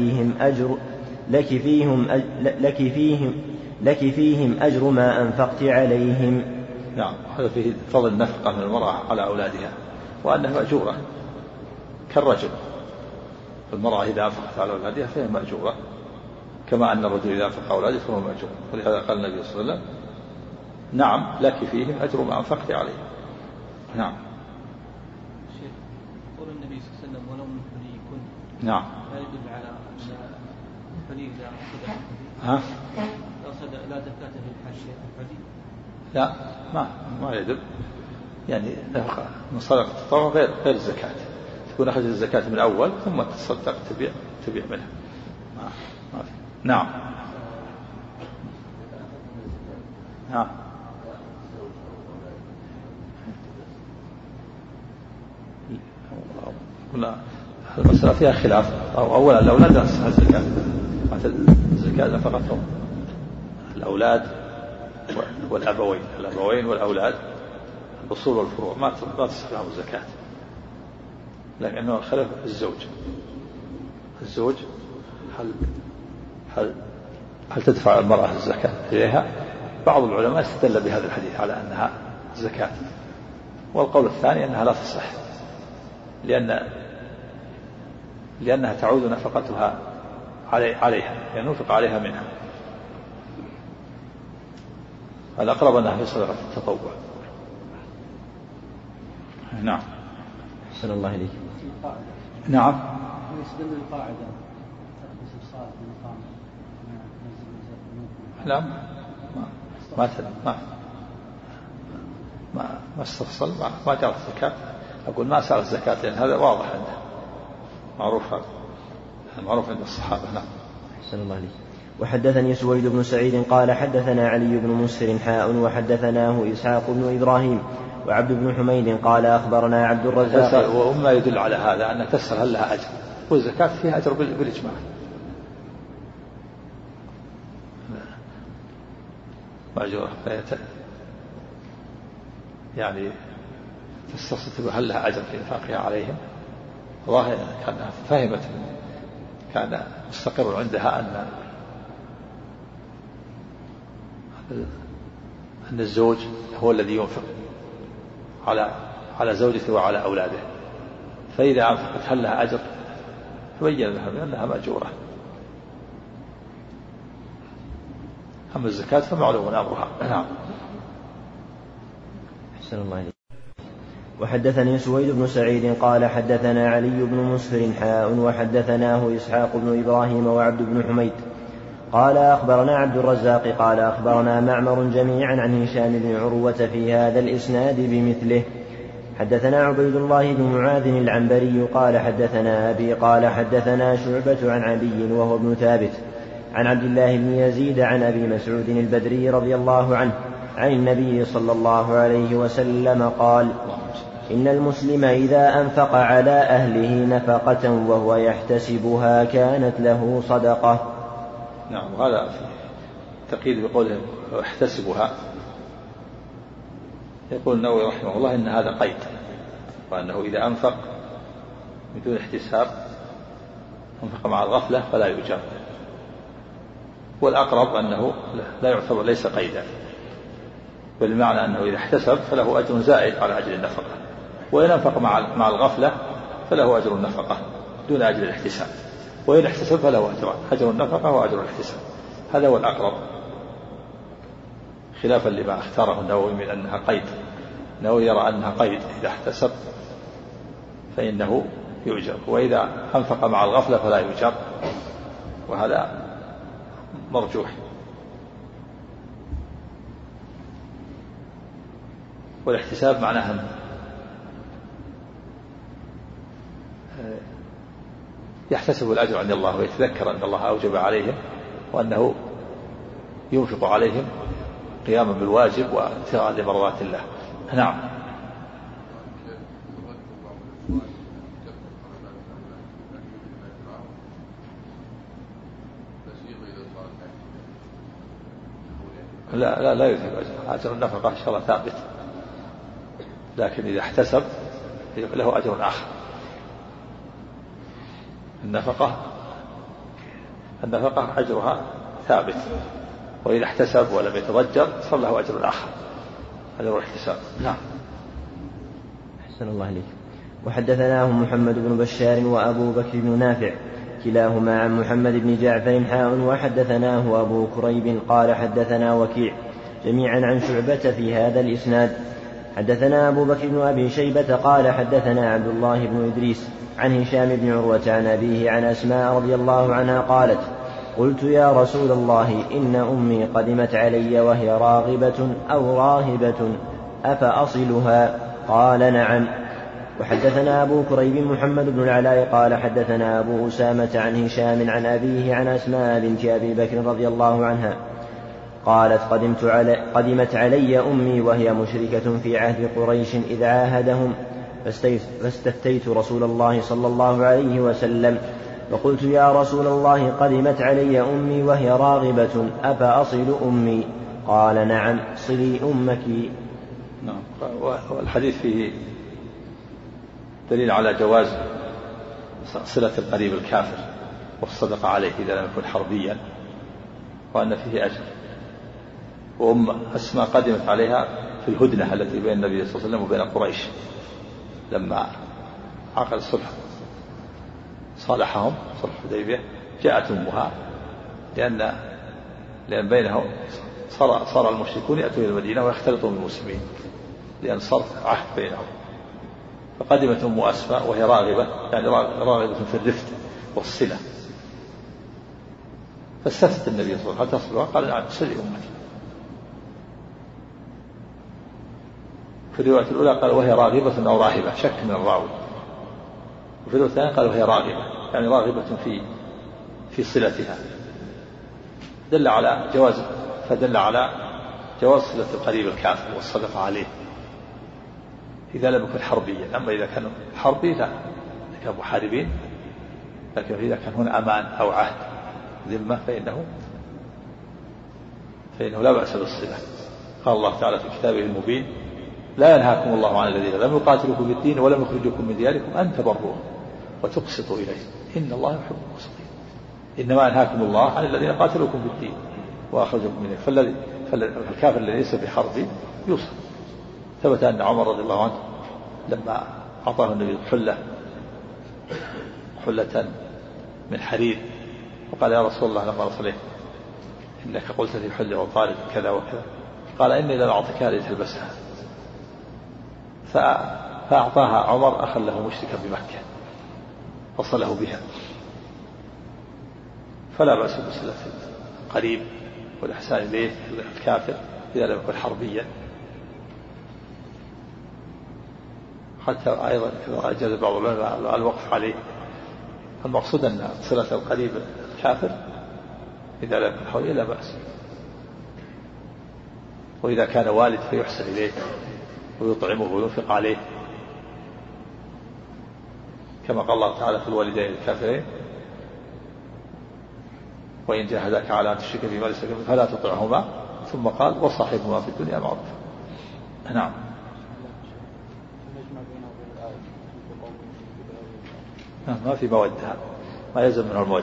لك فيهم أجر ما أنفقت عليهم. نعم. هذا فيه فضل النفقة من المرأة على أولادها وأنها مأجورة كالرجل. المرأة إذا أنفقت على أولادها فهي مأجورة كما أن الرجل إذا أنفق على أولاده فهو مأجور. ولهذا قال النبي صلى الله عليه وسلم نعم لك فيهم أجر ما أنفقت عليهم. نعم. شيخ قول النبي صلى الله عليه وسلم ولو من حليكن. نعم. لا يدل على أن الحلي لا زكاة في الحلي. لا ما يدل. يعني نفقة من صدقة التطوع غير الزكاة. تكون أخذت الزكاة من أول ثم تصدق تبيع منها. ما في. نعم. نعم. لا المسألة فيها خلاف. أولا الأولاد لا تصح الزكاة. الزكاة نفقتهم الأولاد الأبوين والأولاد الأصول والفروع ما تصح لهم الزكاة. لكنه الخلاف الزوج هل تدفع المرأة الزكاة إليها؟ بعض العلماء استدل بهذا الحديث على أنها زكاة. والقول الثاني أنها لا تصح لأنها تعود نفقتها عليها يعني ننفق عليها منها. الأقرب أنها في صدقة التطوع. نعم. أحسن الله إليك. نعم. يستدل القاعدة لا ما استفصل ما جرت الزكاة. أقول ما سأل الزكاة لأن هذا واضح عنده معروف عند الصحابة. نعم. أحسن الله عليك. وحدثني سويد بن سعيد قال حدثنا علي بن مسهر حاء وحدثناه إسحاق بن إبراهيم وعبد بن حميد قال أخبرنا عبد الرزاق. وما يدل على هذا أن تسأل هل لها أجر والزكاة فيها أجر بالإجماع. مأجورة يعني تستطيع هل لها أجر في إنفاقها عليهم. والله كانت فهمت كان مستقر عندها أن الزوج هو الذي ينفق على زوجته وعلى أولاده. فإذا أنفقت هل لها أجر تبين لها أنها مأجورة. أما الزكاة فمعلوم أمرها. نعم. أحسن الله عليك. وحدثني سويد بن سعيد قال حدثنا علي بن مسهر حاء وحدثناه إسحاق بن إبراهيم وعبد بن حميد قال أخبرنا عبد الرزاق قال أخبرنا معمر جميعا عن هشام بن عروة في هذا الإسناد بمثله. حدثنا عبيد الله بن معاذ العنبري قال حدثنا أبي قال حدثنا شعبة عن علي وهو ابن ثابت عن عبد الله بن يزيد عن أبي مسعود البدري رضي الله عنه عن النبي صلى الله عليه وسلم قال إن المسلم إذا أنفق على أهله نفقة وهو يحتسبها كانت له صدقة. نعم. وهذا في تقييد بقوله احتسبها. يقول النووي رحمه الله إن هذا قيد وأنه إذا أنفق بدون احتساب أنفق مع الغفلة فلا يجاب. والأقرب أنه لا يعتبر ليس قيدا بالمعنى أنه إذا احتسب فله أجر زائد على أجر النفقة وإن أنفق مع الغفلة فله أجر النفقة دون أجر الاحتساب وإن احتسب فله أجر النفقة وأجر الاحتساب. هذا هو الأقرب خلافا لما اختاره النووي من أنها قيد. النووي يرى أنها قيد، إذا احتسب فإنه يؤجر، وإذا أنفق مع الغفلة فلا يؤجر، وهذا مرجوح. والاحتساب معناه يحتسب الأجر عند الله ويتذكر أن الله أوجب عليهم وأنه ينفق عليهم قياما بالواجب وابتغاء لمرضات الله. نعم. لا يذهب أجر النفقة إن شاء الله ثابت، لكن إذا احتسب له أجر آخر. النفقة أجرها ثابت، وإذا احتسب ولم يتضجر صار له أجر آخر، أجر الاحتساب. نعم. أحسن الله إليك. وحدثناه محمد بن بشار وأبو بكر بن نافع كلاهما عن محمد بن جعفر حاء، وحدثناه أبو كريب قال حدثنا وكيع جميعا عن شعبة في هذا الإسناد. حدثنا أبو بكر بن أبي شيبة قال حدثنا عبد الله بن إدريس عن هشام بن عروة عن أبيه عن أسماء رضي الله عنها قالت: قلت يا رسول الله إن أمي قدمت علي وهي راغبة أو راهبة أفأصلها؟ قال: نعم. وحدثنا أبو كريب محمد بن العلاء قال حدثنا أبو أسامة عن هشام عن أبيه عن أسماء بنت أبي بكر رضي الله عنها قالت: قدمت علي أمي وهي مشركة في عهد قريش إذ عاهدهم، فاستفتيت رسول الله صلى الله عليه وسلم فقلت: يا رسول الله قدمت علي أمي وهي راغبة أفأصل أمي؟ قال: نعم، صلي أمك. نعم. والحديث فيه دليل على جواز صلة القريب الكافر والصدقة عليه إذا لم يكن حربيا، وأن فيه أجر. وأم أسماء قدمت عليها في الهدنة التي بين النبي صلى الله عليه وسلم وبين قريش لما عقد الصلح صالحهم صلح الحديبية، جاءت أمها لأن بينهم صار المشركون يأتون إلى المدينة ويختلطون بالمسلمين لأن صار عهد بينهم، فقدمت أم أسماء وهي راغبة، يعني راغبة في الرفد والصلة، فاستفتت النبي صلى الله عليه وسلم: هل تصلها؟ قال: نعم، صلي أمك. في الرواية الأولى قال: وهي راغبة أو راهبة، شك من الراوي. وفي الرواية الثانية قال: وهي راغبة، يعني راغبة في صلتها، فدل على جواز صلة القريب الكافر والصدقة عليه إذا لم يكن حربيا. أما إذا كان حربي لا، إذا كانوا محاربين، لكن إذا كان هنا أمان أو عهد ذمة فإنه لا بأس بالصلة. قال الله تعالى في كتابه المبين: لا ينهاكم الله عن الذين لم يقاتلوكم في الدين ولم يخرجوكم من دياركم أن تبروهم وتقسطوا إليهم إن الله يحب المقسطين. إنما ينهاكم الله عن الذين قاتلوكم في الدين وأخرجوكم منه. فالكافر الذي ليس بحرب يوصل. ثبت أن عمر رضي الله عنه لما أعطاه النبي حلة من حرير وقال: يا رسول الله لما رسله إنك قلت لي حلة وقالت كذا وكذا، قال: إني لن أعطيكها لتلبسها. فأعطاها عمر أخا له مشركا بمكة وصله بها. فلا بأس بصلة القريب والإحسان إليه الكافر إذا لم يكن حربيا. حتى أيضا أجاز بعض العلماء الوقف عليه. المقصود أن صلة القريب الكافر إذا لم يكن حربيا لا بأس، وإذا كان والد فيحسن إليه ويطعمه وينفق عليه، كما قال الله تعالى في الوالدين الكافرين: وإن جاهداك على أن تشرك بما ليس لك فلا تطعهما، ثم قال: وصاحبهما في الدنيا معروفا. نعم. ما في مودة، ما يلزم منه المودة.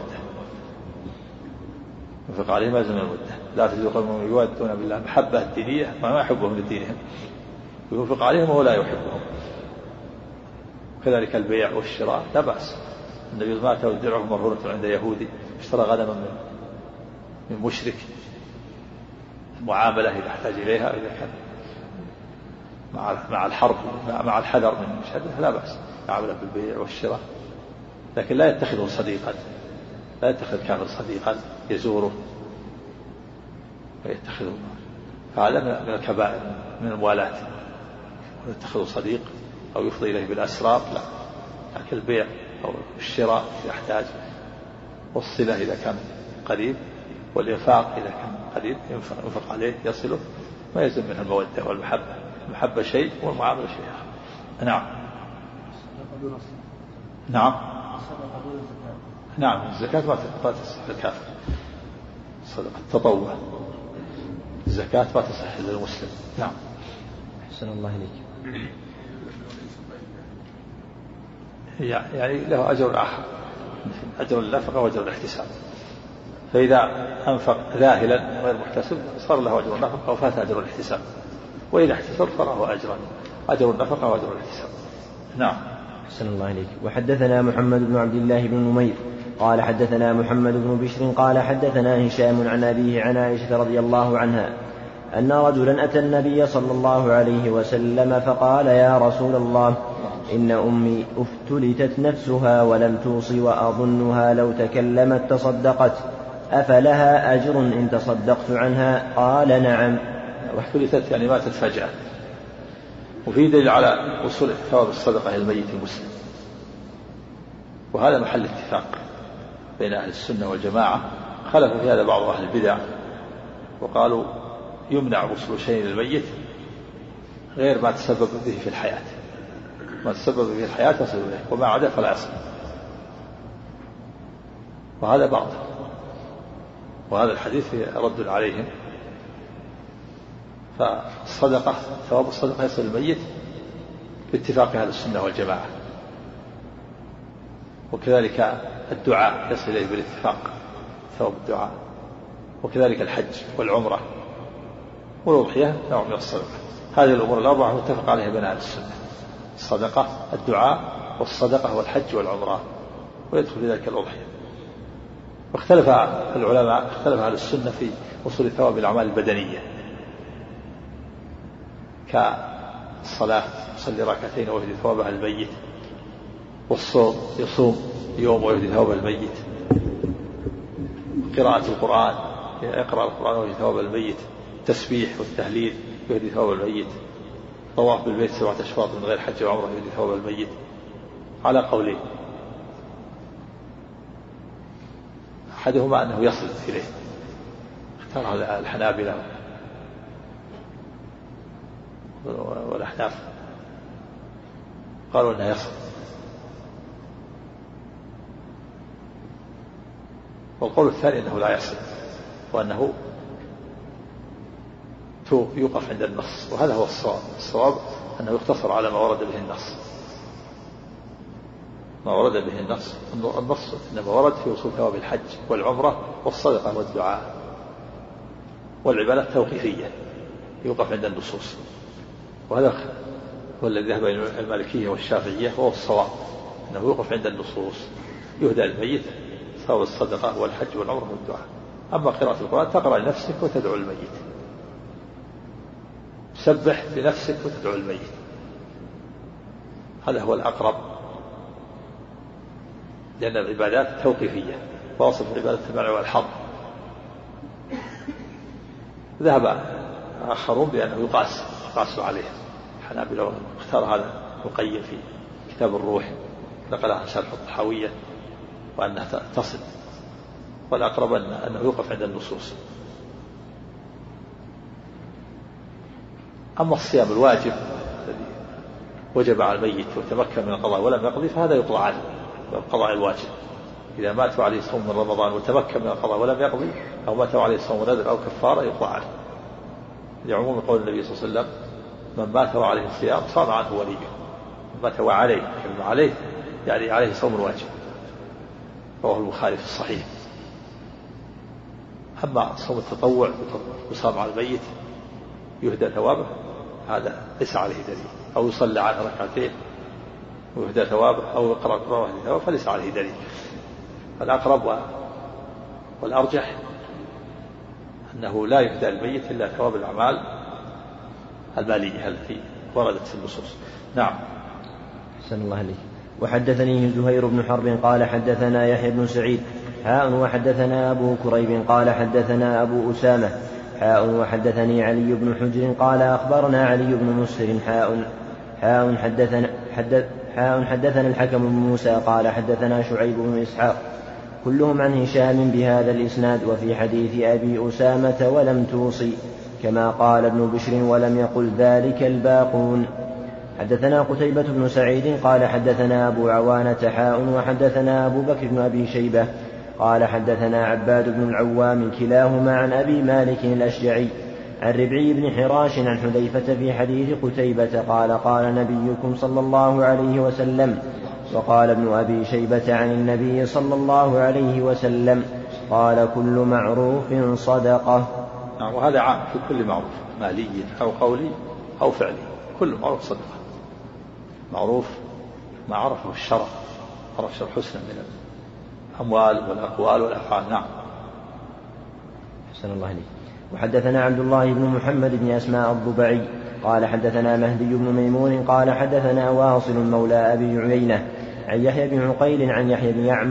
ينفق عليه ما يلزم من المودة. لا تجد قوم يودون بالله محبة الدينية ما يحبهم لدينهم، وينفق عليهم وهو لا يحبهم. كذلك البيع والشراء لا بأس. النبي مات ودرعه مرهونة عند يهودي اشترى غنما من مشرك معاملة إذا احتاج إليها، إذا كان مع الحرب مع الحذر من شده لا بأس يعامله بالبيع والشراء، لكن لا يتخذه صديقا، لا يتخذ كافر صديقا يزوره ويتخذه، فهذا من الكبائر من الموالاة، ويتخذه صديق أو يفضي إليه بالأسرار لا، لكن البيع أو الشراء إذا احتاج، والصلة إذا كان قريب، والإنفاق إذا كان قريب ينفق عليه يصله، ما يلزم منه المودة والمحبة، المحبة شيء والمعاملة شيء آخر. نعم نعم نعم، الزكاة ما تصح للكافر، صدقة التطوع، الزكاة ما تصح للمسلم. نعم. أحسن الله إليك. يعني له أجر آخر، أجر النفقة وأجر الاحتساب، فإذا أنفق ذاهلا غير محتسب صار له أجر النفقة وفات أجر الاحتساب، وإذا احتسب فله أجران، أجر النفقة وأجر الاحتساب. نعم. أحسن الله إليك. وحدثنا محمد بن عبد الله بن نمير قال حدثنا محمد بن بشر قال حدثنا هشام عن أبيه عن عائشة رضي الله عنها أن رجلا أتى النبي صلى الله عليه وسلم فقال يا رسول الله إن أمي افتلتت نفسها ولم توص وأظنها لو تكلمت تصدقت أفلها أجر إن تصدقت عنها؟ قال نعم. وافتلتت يعني ماتت فجأة، وفي دليل على وصول ثواب الصدقة للميت المسلم، وهذا محل اتفاق بين أهل السنة والجماعة. خلف في هذا بعض أهل البدع وقالوا يمنع وصول شيء للميت غير ما تسبب به في الحياة، ما تسبب به في الحياة يصل إليه، وما عدا فلا يصل، وهذا باطل، وهذا الحديث رد عليهم. فالصدقة ثواب الصدقة يصل للميت باتفاق أهل السنة والجماعة، وكذلك الدعاء يصل إليه بالاتفاق ثواب الدعاء، وكذلك الحج والعمرة والأضحية نوع من الصدقة. هذه الأمور الأربعة متفق عليها بين أهل السنة: الصدقة، الدعاء، والصدقة والحج والعمرة، ويدخل في ذلك الأضحية. واختلف العلماء، اختلف أهل السنة في وصول ثواب الأعمال البدنية كالصلاة يصلي ركعتين ويهدي ثوابها الميت، والصوم يصوم يوم ويهدي ثواب الميت، قراءة القرآن يقرأ القرآن ويهدي ثواب الميت، التسبيح والتهليل يهدي ثواب الميت، طواف بالبيت 7 أشواط من غير حج وعمرة يهدي ثواب الميت، على قولين: أحدهما أنه يصل إليه، اختار الحنابلة والأحناف قالوا أنه يصل، والقول الثاني أنه لا يصل، وأنه يوقف عند النص، وهذا هو الصواب. الصواب أنه يقتصر على ما ورد به النص، ما ورد به النص. النص إنما ورد في وصول ثواب الحج والعمرة والصدقة والدعاء، والعبادات توقيفية يوقف عند النصوص، وهذا هو الذي ذهب إلى المالكية والشافعية، وهو الصواب أنه يوقف عند النصوص، يهدى الميت ثواب الصدقة والحج والعمرة والدعاء. أما قراءة القرآن تقرأ لنفسك وتدعو الميت، تسبح لنفسك وتدعو الميت، هذا هو الأقرب، لأن العبادات توقيفية، واصف عبادة المنع والحظ. ذهب آخرون بأنه يقاس عليه، الحنابلة اختار هذا القيم في كتاب الروح، نقلها شرح الطحاوية، وأنها تصل، والأقرب أنه يوقف عند النصوص. أما الصيام الواجب الذي وجب على الميت وتمكن من القضاء ولم يقضي فهذا يقضى عنه القضاء الواجب. إذا مات عليه صوم من رمضان وتمكن من القضاء ولم يقضي، أو مات عليه صوم نذر أو كفارة، يقضى عنه، لعموم قول النبي صلى الله عليه وسلم: من مات وعليه الصيام صام عنه وليه. من مات وعليه، عليه يعني عليه صوم واجب، رواه البخاري في الصحيح. أما صوم التطوع يصام على الميت يهدى ثوابه، هذا ليس عليه دليل، أو يصلى عنه ركعتين ويهدى ثوابه، أو يقرأ القرآن ويهدى ثوابه، فليس عليه دليل. الأقرب والأرجح أنه لا يهدى الميت إلا ثواب الأعمال المالية التي وردت في النصوص. نعم. أحسن الله عليك. وحدثني زهير بن حرب قال حدثنا يحيى بن سعيد وحدثنا أبو كريب قال حدثنا أبو أسامة وحدثني علي بن حجر قال أخبرنا علي بن مسهر حدثنا الحكم بن موسى قال حدثنا شعيب بن إسحاق كلهم عن هشام بهذا الإسناد وفي حديث أبي أسامة ولم توصي كما قال ابن بشر ولم يقل ذلك الباقون. حدثنا قتيبة بن سعيد قال حدثنا أبو عوانة وحدثنا أبو بكر بن أبي شيبة قال حدثنا عباد بن العوام كلاهما عن أبي مالك الأشجعي عن ربعي بن حراش عن حذيفة في حديث قتيبة قال قال نبيكم صلى الله عليه وسلم. وقال ابن أبي شيبة عن النبي صلى الله عليه وسلم قال كل معروف صدقة. وهذا عام في كل معروف مالي أو قولي أو فعلي، كل معروف صدقة. معروف ما عرفه الشرع، عرف الحسن من الأموال والأقوال والأفعال. نعم. أحسن الله عليك. وحدثنا عبد الله بن محمد بن أسماء الضبعي قال حدثنا مهدي بن ميمون قال حدثنا واصل مولى أبي عيينة عن يحيى بن عقيل عن يحيى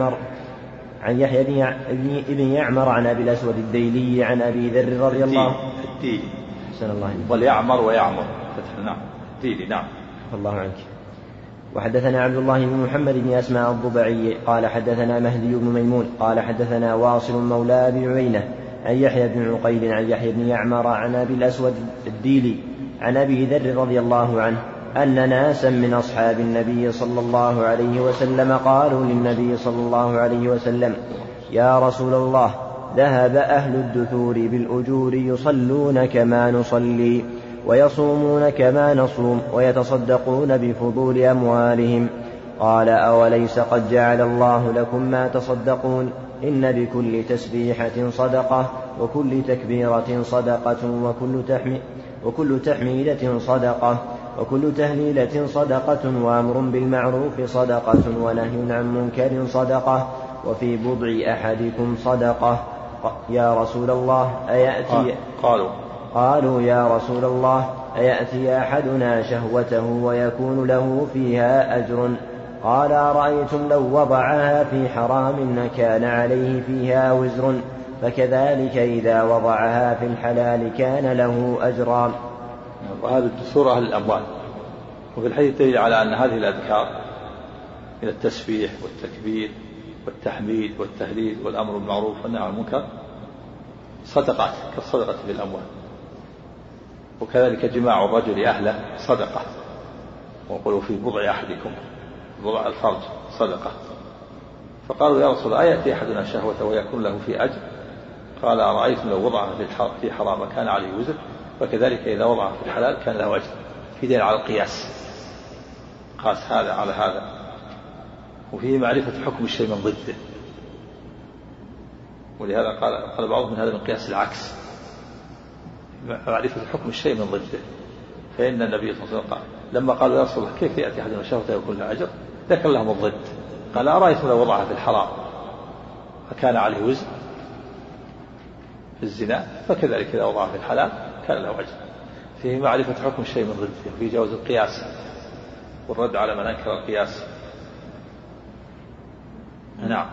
بن يعمر عن أبي الأسود الديلي عن أبي ذر رضي الله الديلي. أحسن الله عليك. واليعمر ويعمر. نعم. الديلي. نعم. الله عنك. وحدثنا عبد الله بن محمد بن أسماء الضبعي قال حدثنا مهدي بن ميمون قال حدثنا واصل مولى أبي عيينة عن يحيى بن عقيل عن يحيى بن يعمر عن أبي الأسود الديلي عن أبي ذر رضي الله عنه أن ناسا من أصحاب النبي صلى الله عليه وسلم قالوا للنبي صلى الله عليه وسلم يا رسول الله ذهب أهل الدثور بالأجور يصلون كما نصلي ويصومون كما نصوم ويتصدقون بفضول أموالهم. قال أوليس قد جعل الله لكم ما تصدقون إن بكل تسبيحة صدقة وكل تكبيرة صدقة وكل تحميدة صدقة وكل تهليلة صدقة وأمر بالمعروف صدقة ونهي عن منكر صدقة وفي بضع أحدكم صدقة. يا رسول الله أيأتي قالوا يا رسول الله أيأتي أحدنا شهوته ويكون له فيها أجر؟ قال أرأيتم لو وضعها في حرام كان عليه فيها وزر فكذلك إذا وضعها في الحلال كان له أجران. وهذا الدثور أهل الأموال. وفي الحديث دليل على أن هذه الأذكار من التسبيح والتكبير والتحميد والتهليل والأمر بالمعروف والنهي عن المنكر صدقات كالصدقة في الأموال، وكذلك جماع الرجل أهله صدقة، وقالوا في بضع أحدكم بضع الفرج صدقة. فقالوا يا رسول الله أيأتي أحدنا شهوته ويكون له في أجر؟ قال أرأيتم لو وضعها في حرام كان عليه وزر فكذلك إذا وضعها في الحلال كان له أجر. في دليل على القياس، قاس هذا على هذا، وفيه معرفة حكم الشيء من ضده. ولهذا قال بعضهم من هذا من قياس العكس، معرفة حكم الشيء من ضده. فإن النبي صلى الله عليه وسلم قال لما قالوا يا رسول الله كيف يأتي أحدنا شهوته ويكون له أجر؟ ذكر لهم الضد، قال أرأيتم لو وضعها في الحرام فكان عليه وزر في الزنا فكذلك إذا وضعها في الحلال كان له أجر. فيه معرفة حكم الشيء من ضده، وفيه جواز القياس والرد على من أنكر القياس. نعم.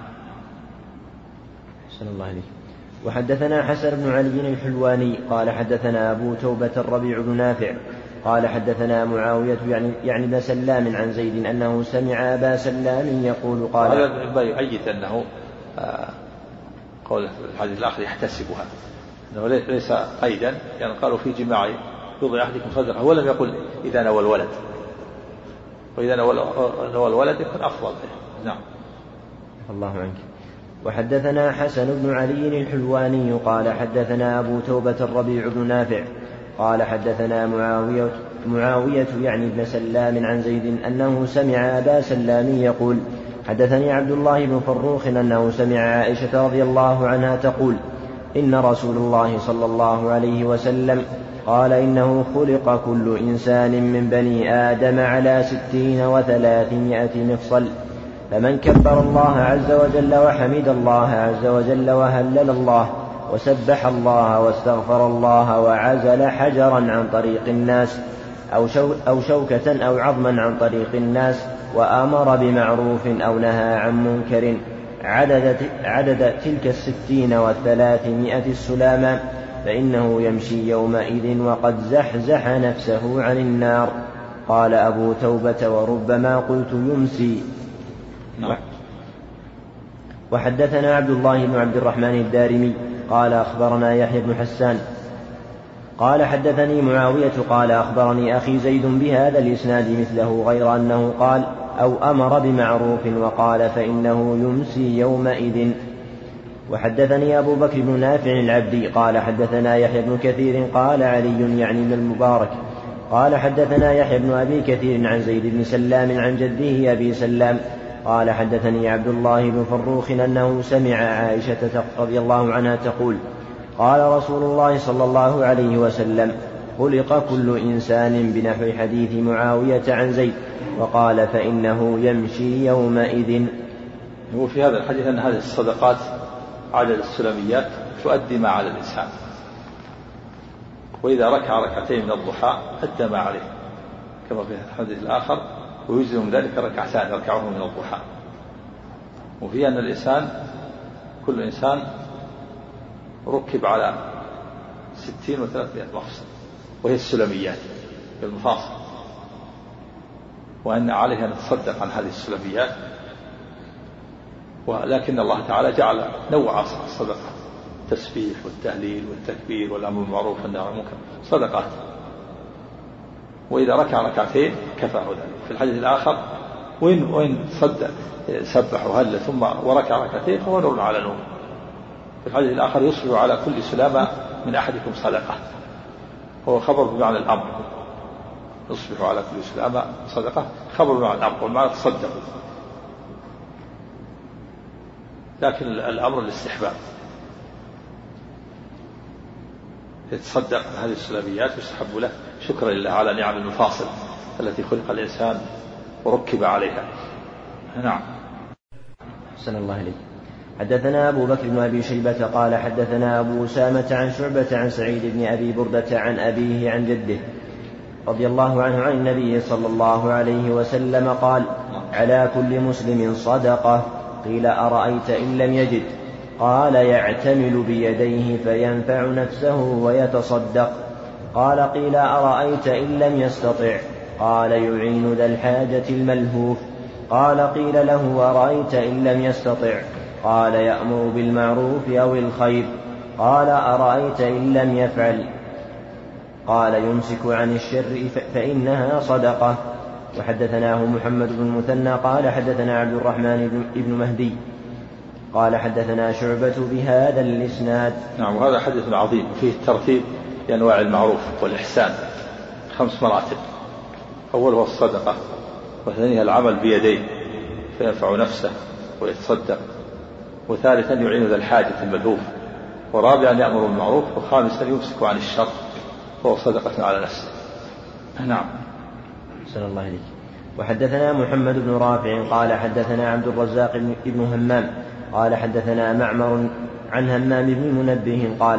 أحسن الله عليك. وحدثنا حسن بن علي الحلواني قال حدثنا أبو توبة الربيع بن نافع قال حدثنا معاوية يعني بن سلام عن زيد أنه سمع أبا سلام يقول قال هذا يؤيد أنه قول الحديث الآخر يحتسبها، أنه ليس قيدا، يعني قالوا في جماع يوضع أحدكم صدقة، ولم يقل إذا نوى الولد، وإذا نوى الولد يكون أفضل. نعم. الله عنك. وحدثنا حسن بن علي الحلواني قال حدثنا أبو توبة الربيع بن نافع قال حدثنا معاوية يعني بن سلام عن زيد أنه سمع أبا سلام يقول حدثني عبد الله بن فروخ أنه سمع عائشة رضي الله عنها تقول إن رسول الله صلى الله عليه وسلم قال إنه خلق كل إنسان من بني آدم على 60 و300 مفصل، فمن كبر الله عز وجل وحمد الله عز وجل وهلل الله وسبح الله واستغفر الله وعزل حجرا عن طريق الناس أو شوكة أو عظما عن طريق الناس وأمر بمعروف أو نهى عن منكر عدد تلك 60 و300 السلاما فإنه يمشي يومئذ وقد زحزح نفسه عن النار. قال أبو توبة وربما قلت يمسي. وحدثنا عبد الله بن عبد الرحمن الدارمي قال أخبرنا يحيى بن حسان قال حدثني معاوية قال أخبرني أخي زيد بهذا الإسناد مثله غير أنه قال أو أمر بمعروف وقال فإنه يمسي يومئذ. وحدثني أبو بكر بن نافع العبدي قال حدثنا يحيى بن كثير قال علي يعني بن المبارك قال حدثنا يحيى بن أبي كثير عن زيد بن سلام عن جده أبي سلام قال حدثني عبد الله بن فروخ أنه سمع عائشة رضي الله عنها تقول قال رسول الله صلى الله عليه وسلم خلق كل إنسان بنحو حديث معاوية عن زيد وقال فإنه يمشي يومئذ. وفي هذا الحديث أن هذه الصدقات عدد السلميات تؤدي ما على الإنسان، وإذا ركع ركعتين من الضحى أدى ما عليه كما في الحديث الآخر ويجزي من ذلك ركعتان يركعه من الضحى. وفي أن الإنسان كل إنسان ركب على 60 و300 مفصل وهي السلميات بالمفاصل، وأن عليه أن يتصدق عن هذه السلميات، ولكن الله تعالى جعل نوع الصدقة التسبيح والتهليل والتكبير والأمر بالمعروف والنهي عن المنكر صدقات، وإذا ركع ركعتين كفاه ذلك. في الحديث الآخر وإن صدق سبح وهل ثم وركع ركعتين فهو نور على نور. في الحديث الآخر يصبح على كل سلامة من أحدكم صدقة، هو خبر بمعنى الأمر، يصبح على كل سلامة صدقة خبر بمعنى الأمر والمعنى تصدقوا، لكن الأمر الاستحباب يتصدق عن هذه السلاميات يستحب له شكرا لله على نعم المفاصل التي خلق الإنسان وركب عليها. نعم. أحسن الله إليك. حدثنا أبو بكر بن أبي شيبة قال حدثنا أبو أسامة عن شعبة عن سعيد بن أبي بردة عن أبيه عن جده رضي الله عنه عن النبي صلى الله عليه وسلم قال على كل مسلم صدقة. قيل أرأيت إن لم يجد؟ قال يعتمل بيديه فينفع نفسه ويتصدق. قال قيل أرأيت إن لم يستطع؟ قال يعين ذا الحاجة الملهوف. قال قيل له أرأيت إن لم يستطع؟ قال يأمر بالمعروف أو الخير. قال أرأيت إن لم يفعل؟ قال يمسك عن الشر فإنها صدقة. وحدثناه محمد بن المثنى قال حدثنا عبد الرحمن بن مهدي قال حدثنا شعبة بهذا الإسناد. نعم. وهذا حديث عظيم فيه الترتيب لأنواع المعروف والإحسان 5 مراتب. أولها الصدقة، وثانيها العمل بيديه فينفع نفسه ويتصدق، وثالثا يعين ذا الحاجة الملهوف، ورابعا يأمر بالمعروف، وخامسا يمسك عن الشر وهو صدقة على نفسه. نعم. أحسن الله إليك. وحدثنا محمد بن رافع قال حدثنا عبد الرزاق بن همام قال حدثنا معمر عن همام بن منبه قال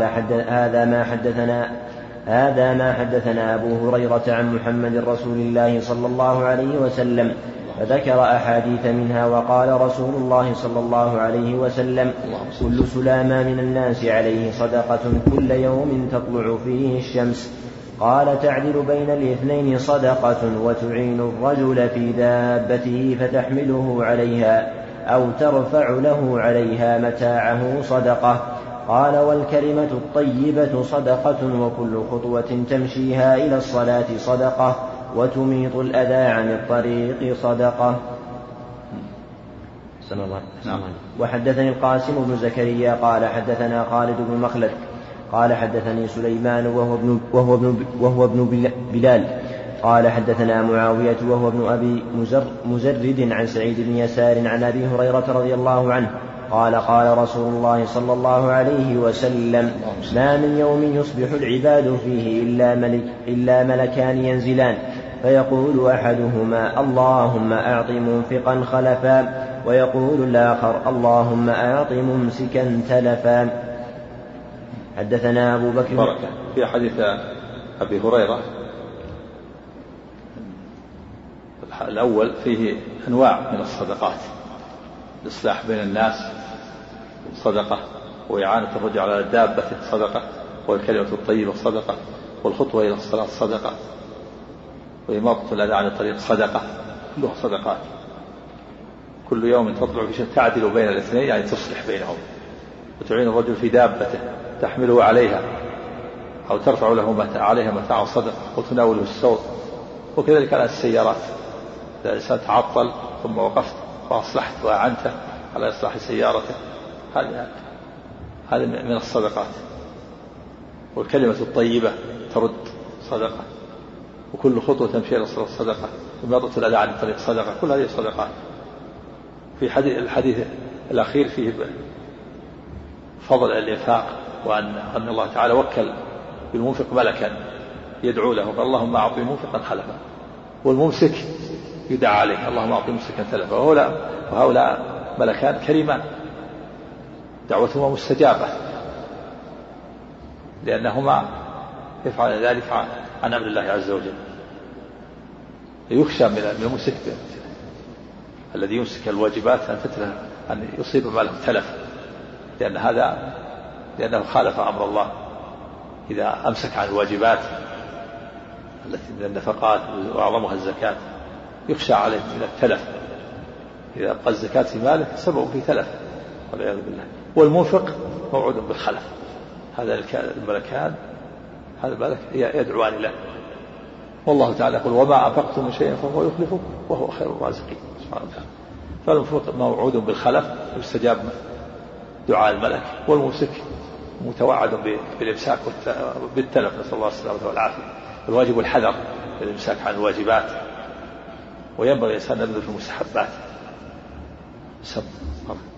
هذا ما حدثنا أبو هريرة عن محمد رسول الله صلى الله عليه وسلم، فذكر أحاديث منها وقال رسول الله صلى الله عليه وسلم كل سلامة من الناس عليه صدقة كل يوم تطلع فيه الشمس. قال تعدل بين الاثنين صدقة، وتعين الرجل في دابته فتحمله عليها أو ترفع له عليها متاعه صدقة. قال والكلمة الطيبة صدقة، وكل خطوة تمشيها إلى الصلاة صدقة، وتميط الأذى عن الطريق صدقة. وحدثني القاسم بن زكريا قال حدثنا خالد بن مخلد قال حدثني سليمان وهو ابن بلال قال حدثنا معاوية وهو ابن أبي مزرد عن سعيد بن يسار عن أبي هريرة رضي الله عنه قال قال رسول الله صلى الله عليه وسلم ما من يوم يصبح العباد فيه إلا ملكان ينزلان، فيقول أحدهما اللهم أعط منفقا ويقول الآخر اللهم أعط ممسكا تلفا. حدثنا أبو بكر بركة. في حديث أبي هريرة الأول فيه أنواع من الصدقات: الإصلاح بين الناس صدقة، وإعانة الرجل على الدابة صدقة، والكلمة الطيبة صدقة، والخطوة إلى الصلاة صدقة، وإماطة الأذى عن الطريق صدقة، كلها صدقات. كل يوم تطلع في شيء تعدل بين الاثنين، يعني تصلح بينهم. وتعين الرجل في دابته تحمله عليها أو ترفع له عليها متاع صدقة، وتناوله السوط. وكذلك على السيارات، إذا الإنسان تعطل ثم وقفت وأصلحت وأعنته على إصلاح سيارته، هذه من الصدقات. والكلمة الطيبة ترد صدقة، وكل خطوة تمشي إلى الصلاة صدقة، وإماطة الأذى عن الطريق صدقة، كل هذه صدقات. في الحديث الأخير فيه فضل الإنفاق، وأن الله تعالى وكل بالمنفق ملكا يدعو له: اللهم أعطي منفقا خلفا، والممسك يدعى عليه: اللهم أعطي ممسكا تلفا. وهؤلاء ملكان كريمان دعوتهما مستجابة، لأنهما يفعل ذلك عن أمر الله عز وجل. يخشى من الممسك الذي يمسك الواجبات أن يصيب ما له تلف، لأنه خالف أمر الله. إذا أمسك عن الواجبات التي من النفقات وأعظمها الزكاة يخشى عليه من التلف. إذا أبقى الزكاة في ماله سبب في تلف والعياذ بالله. والمنفق موعود بالخلف. هذا الملكان، هذا الملك يدعوان له. والله تعالى يقول: وما أنفقتم من شيء فهو يخلفه وهو خير الرازقين سبحانه وتعالى. فالمنفق موعود بالخلف يستجاب دعاء الملك، والممسك متوعد بالإمساك بالتلف، نسأل الله السلامة والعافية. الواجب الحذر الإمساك عن الواجبات، وينبغي الإنسان أن يبذل في المستحبات.